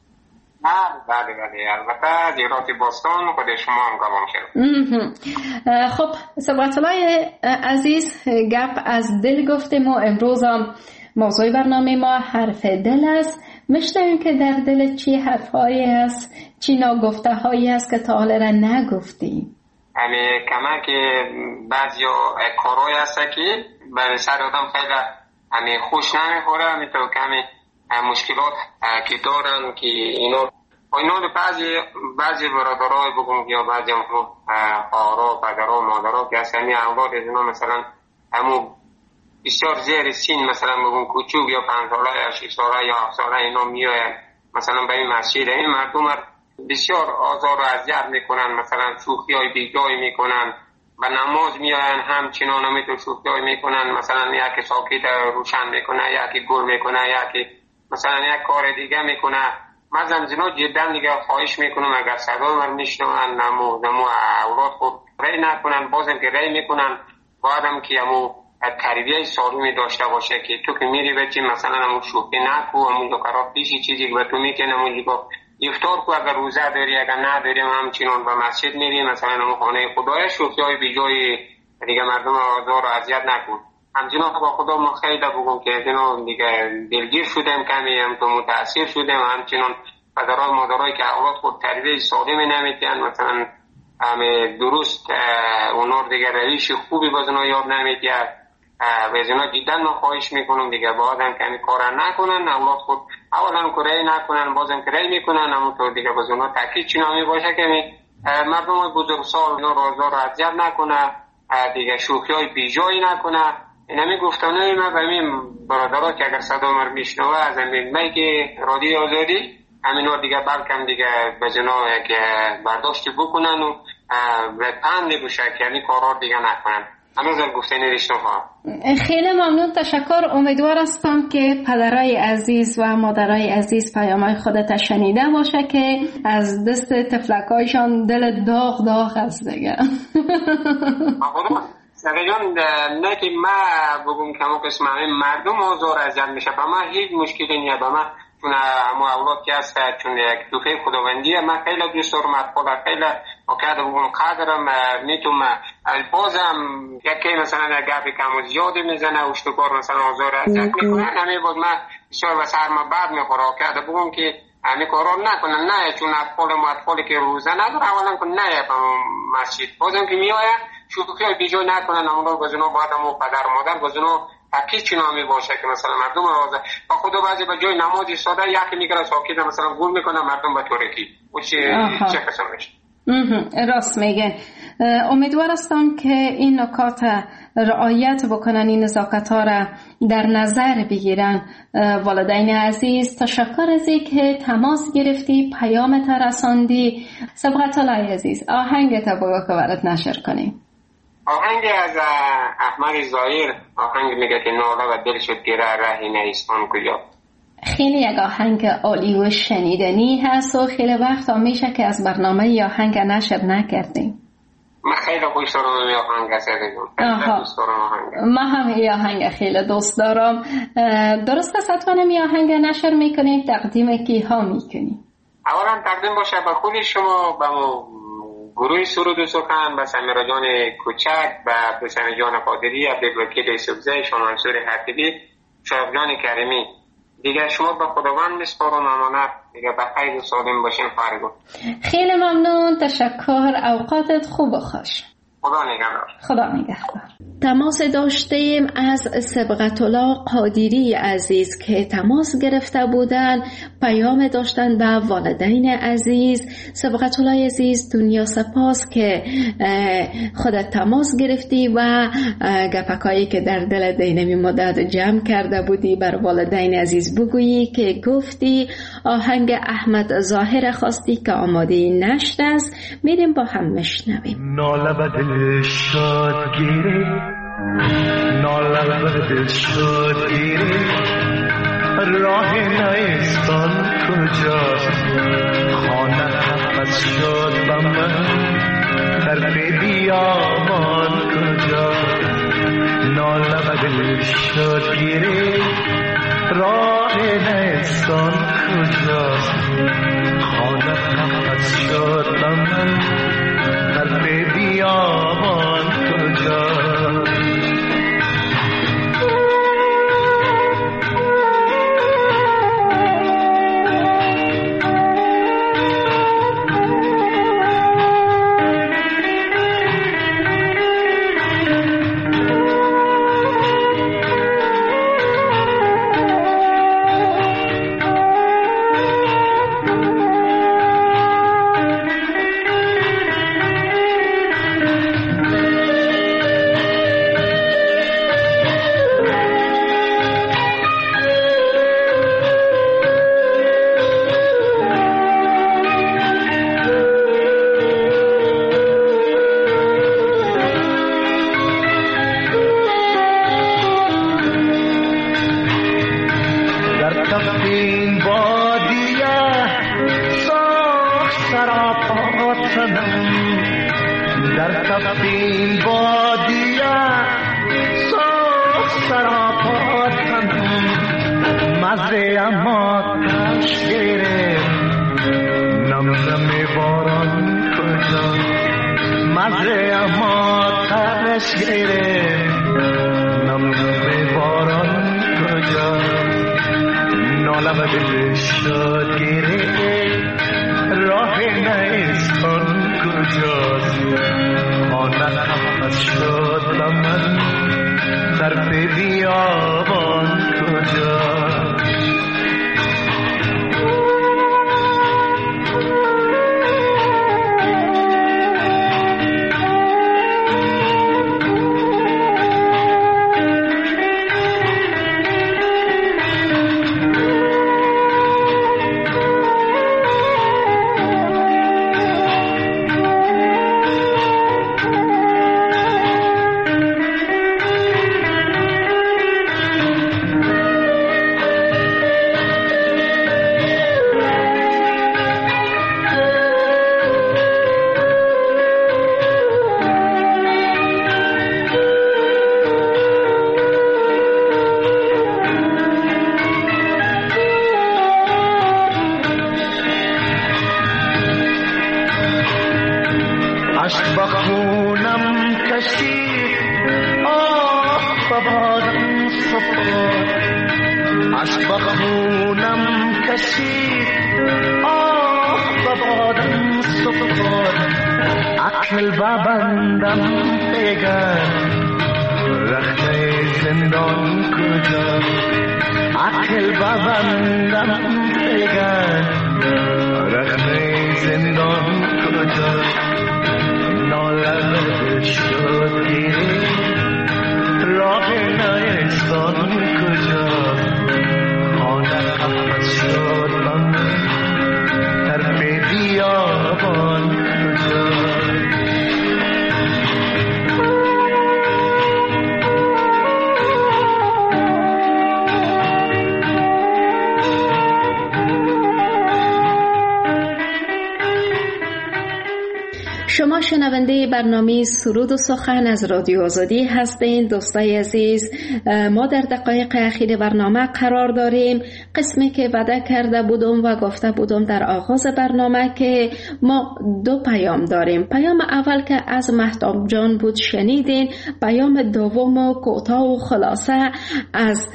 بله البته زیراتی باستان خود شما هم گمان شد. خب سبقت‌الله عزیز، گپ از دل گفتیم و امروز هم موضوع برنامه ما حرف دل است. میشنویم که در دل چی حرفایی هست، چی ناگفته هایی هست که تا حالا را نگفتی. یعنی کما که بعضی کارهایی هست که برای سر آدم خیلی خوش نمیخوره، همینطور کمی مشکلات که دارن که اینا بعضی برادرای بگم یا بعضی خواهرها، پدرها، مادرها که اصلا اولاد از اینا مثلا همون بسیار زیر سین مثلا بگم کوچوک یا 5 ساله یا 6 ساله یا 7 ساله اینا میاین مثلا به این مسجد، این مردم بسیار آزار و اذیت میکنن، مثلا شوخی های بیجای میکنن و نماز میاین همچنان همیتون شوخی های میکنن، مثلا یکی ساکت روشن میکنه، یکی گل میکنه، یکی مثلا یک کار دیگه میکنه. من زنجینا جدا دیگه خواهش میکنم اگر صدای من میشنون نمو اولاد خود رای نکنن، بازم که رای میکنن بعدم که همو تربیه سالمی داشته باشه که تو که میری بچی مثلا همون شوخی نکو، همون دکارات پیشی چیزی که به تو میکنه همون با افطار کو، اگر روزه داری اگر نداری همچنان به مسجد میری مثلا همون خانه خدای شوخی های بی جای دیگه مردم آزار و اذیت نکن. همچنان با خدا ما خیلی بگم که دیگه دلگیر شدیم، کمی هم تو متاثر شدیم، همچنان پدرای مادرای که اولاد خود تربیه سالمی نمیدن مثلا همه درست اونا دیگه روش خوبی باز اونا یاد نمیدن و از اونا دیدن من خواهش میکنم دیگه بعدم کمی کار نکنن، اولاد خود اولا کاری نکنن بازم کاری میکنن، اما تو دیگه باز اونا تاکید چنامی باشه که مردم بزرگسال اونا رازدار رو اذیت نکنه، دیگه شوخی های بیجایی نکنه. این همی گفتنه من به این برادرها که اگر صدا من میشنوه از این میگه رادیو آزادی همین دیگه بلکم دیگه به جناه که برداشتی بکنن و به پند بشه که یعنی کارار دیگه نکنن. همین گفتنی ریشنوها. خیلی ممنون، تشکر. امیدوار هستم که پدرای عزیز و مادرای عزیز پیامای خودت شنیده باشه که از دست تفلکایشان دل داغ داغ است دیگه. سرجان نه که ما بگم که ما قسم مردم آزار اذیت میشه، با ما هیچ مشکلی نیست، با ما چون ما اولاد که هست چون یک توفیق خداوندیه، من خیلی دوست دارم اطفال خیلی اکاد بگم قدرم میتونم بازم یکی مثلا گپی کم و زیادی میزنه اشتکار مثلا آزار اذیت میکنه، همین بود من بسیار بسر ما بعد میخوره اکاد بگم که همین کارا نکنن. نه چون اطفالی که روزه نداره اولا کن نه مسجد بازم که میآیه شوخی های بیجای نکنن، اونها گزنو باید همون پدر و مادر گزنو تاکید چنامی باشه که مثلا مردم آزاد با خدا بعضی به جای نمازی ساده یکی میگره ساکت مثلا گول میکنه مردم به طورکی و چه قسم میشه. راست میگه. امیدوار هستم که این نکات رعایت بکنن، این نزاکت ها را در نظر بگیرن. والدین عزیز تشکر از اینکه تماس گرفتی، پیامت رساندی. سبقت الله عزیز آهنگ تا بگو که برات نشر کنیم. آهنگ از احمد ظاهر، آهنگ میگه که ناله و دل شد گره رهی نیستان کجا. خیلی یک آهنگ عالی و شنیدنی هست و خیلی وقت میشه که از برنامه یا آهنگ نشر نکردیم. من خیلی خوش دارم این آهنگ من هم این آهنگ خیلی دوست دارم. درست است حتما این آهنگ نشر میکنیم، تقدیم کی ها میکنیم؟ اولا تقدیم باشه به خود شما، به گروه سرود و سخن، به سمیرا جان کوچک، به سمیرا جان قادری، عبدالوکیل سبزه، شمانسور حتیبی، شایب جان کریمی. دیگه شما به خداوند میسپارم امانت، دیگه به خیر و سالم باشین خارگو. خیلی ممنون، تشکر. اوقاتت خوب و خوش. خدا نگهدار. خدا نگهدار. تماس داشتیم از سبقت الله قادری عزیز که تماس گرفته بودن، پیام داشتن به والدین عزیز. سبقت الله عزیز دنیا سپاس که خودت تماس گرفتی و گپکایی که در دل دینمی مدت جمع کرده بودی بر والدین عزیز بگویی که گفتی آهنگ احمد ظاهر خواستی که آماده نشت است. میریم با هم مشنویم. ناله به دل شد گیره، ناله به دل شد گیره، راه نیستان کجاست، خانه حفظ شد به من، در بیابان کجاست. ناله به دل شد گیره، راه نیستان کجاست، خانه حفظ شد به من، در بیابان کجاست. در تفتین بادیه سراپا تنها مزه اما تش گرفت نم باران کجا مزه اما تش گرفت نم باران کجا نالم دل شد گرفت راه نیستان کجاست مانم از شد من در بیابان کجاست شما شنونده برنامه سرود و سخن از رادیو آزادی هستین. دوستای عزیز، ما در دقایق اخیر برنامه قرار داریم. قسمی که وعده کرده بودم و گفته بودم در آغاز برنامه که ما 2 پیام داریم. پیام اول که از مهتاب جان بود شنیدین. پیام دوم و کوتاه و خلاصه از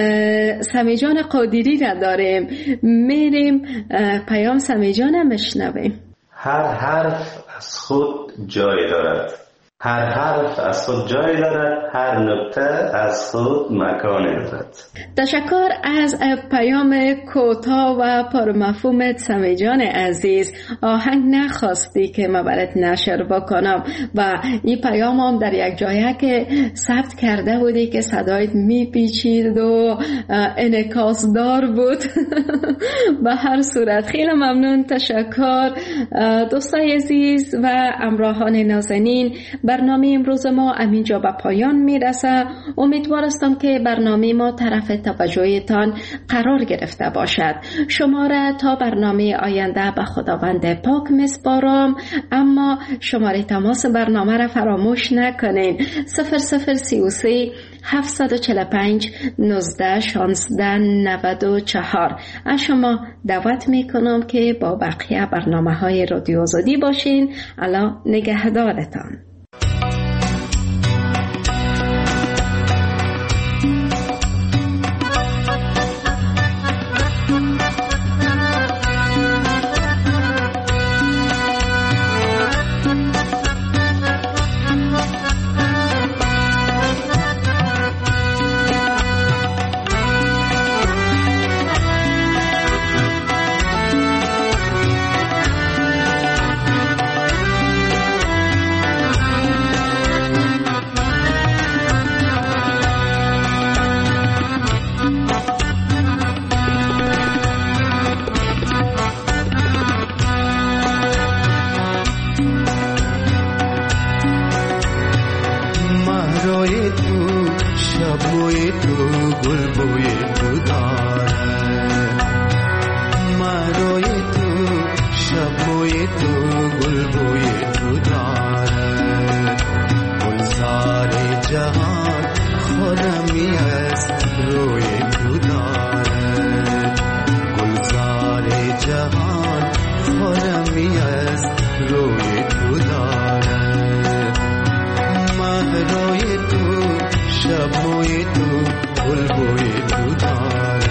سمی جان قادری را داریم. میریم پیام سمی جان مشنویم. هر حرف از خود جای دارد، هر حرف از خود جای دارد، هر نکته از خود مکان دارد. تشکر از پیام کوتاه و پرمفهومت سمی جان عزیز. آهنگ نخواستی که من برات نشر بکنم و این پیام هم در یک جایه که ثبت کرده بودی که صدایت میپیچید و انعکاس دار بود. به هر صورت خیلی ممنون، تشکر. دوستای عزیز و همراهان نازنین، برنامه امروز ما همینجا به پایان میرسه. امیدوارم که برنامه ما طرف توجهتان قرار گرفته باشد. شما را تا برنامه آینده به خداوند پاک میسپارم، اما شماره تماس برنامه را فراموش نکنین. 0033 745 19 16 94. از شما دعوت میکنم که با بقیه برنامه های رادیو آزادی باشین. الله نگهدارتان. جهان خورمیه روی تو دارد ماه روی تو شب موی تو گل بوی تو دارد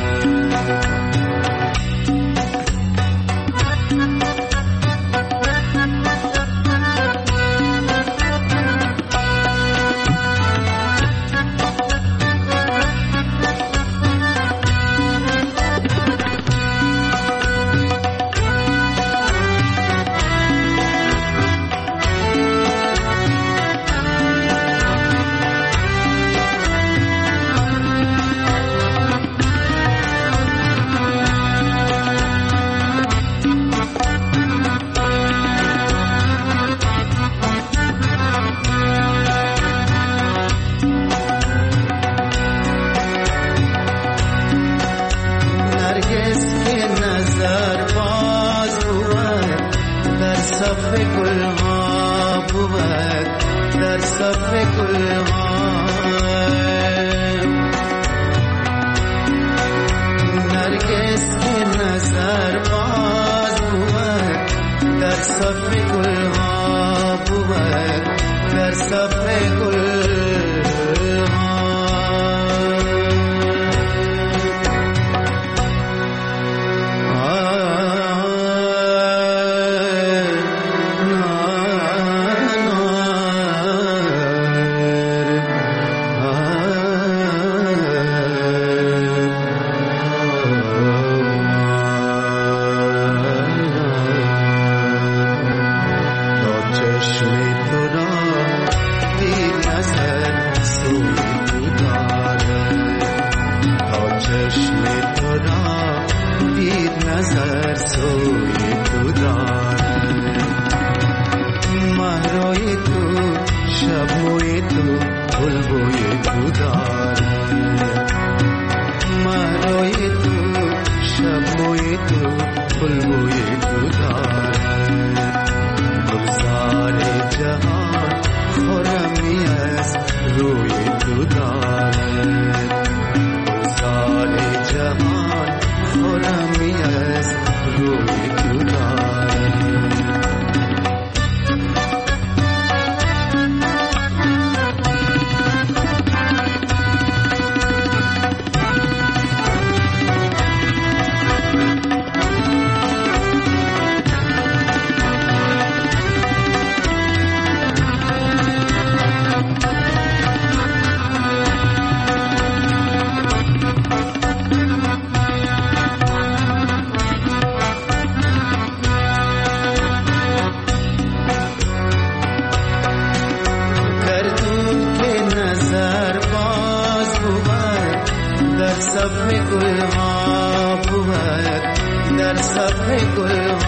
در صف گل ها بود در صف گل ها